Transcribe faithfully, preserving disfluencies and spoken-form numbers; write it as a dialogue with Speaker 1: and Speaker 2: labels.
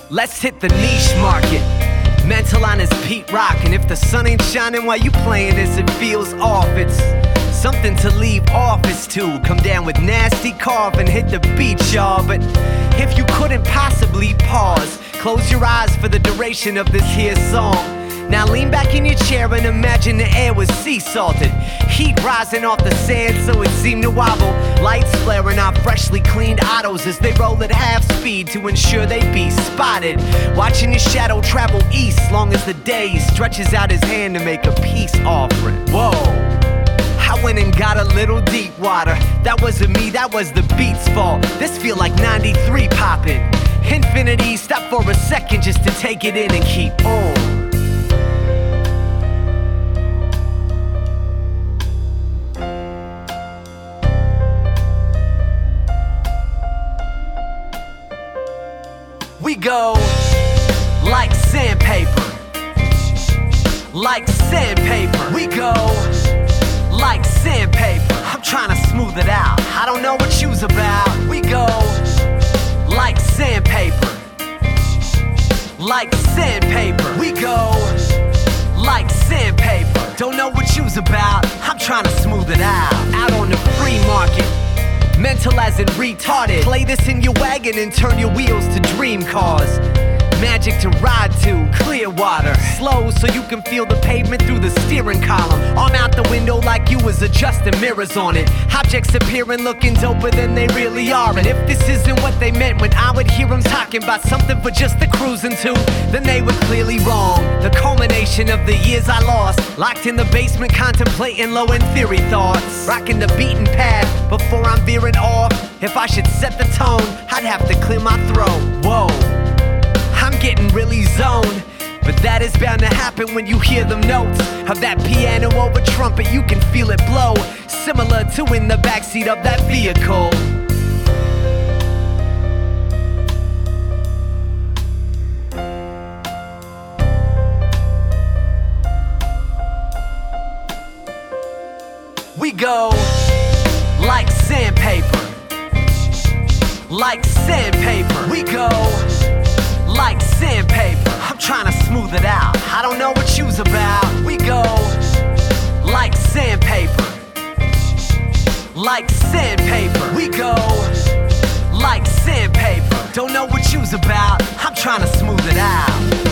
Speaker 1: Let's hit the niche market. Mental on his Pete Rock, and if the sun ain't shining while you playing this, it feels off. It's something to leave office to. Come down with nasty carve and hit the beat, y'all. But if you couldn't possibly pause, close your eyes for the duration of this here song. Now lean back in your chair and imagine the air was sea salted. Heat rising off the sand so it seemed to wobble. Lights flaring out freshly cleaned autos as they roll at half speed to ensure they be spotted. Watching your shadow travel east long as the day stretches out his hand to make a peace offering. Whoa, I went and got a little deep water. That wasn't me, that was the beat's fault. This feel like ninety-three popping. Infinity, stop for a second just to take it in and keep on. We go like sandpaper, like sandpaper. We go like sandpaper. I'm trying to smooth it out. I don't know what you's about. We go like sandpaper, like sandpaper. We go like sandpaper. Don't know what you's about. I'm trying to smooth it out. Out on the free market. Mental as in retarded. Play this in your wagon and turn your wheels to dream cars. Magic to ride to, clear water. Slow so you can feel the pavement through the steering column. Arm out the window like you was adjusting mirrors on it. Objects appearing looking doper than they really are. And if this isn't what they meant when I would hear them talking about something for just the cruising to, then they were clearly wrong. The culmination of the years I lost, locked in the basement contemplating low end theory thoughts. Rocking the beaten path before I'm veering off. If I should set the tone, I'd have to clear my throat. Whoa, I'm getting really zoned, but that is bound to happen when you hear them notes of that piano over trumpet. You can feel it blow, similar to in the backseat of that vehicle. We go like sandpaper, like sandpaper. We go like sandpaper. I'm trying to smooth it out. I don't know what you's about. We go like sandpaper, like sandpaper. We go like sandpaper. Don't know what you's about. I'm trying to smooth it out.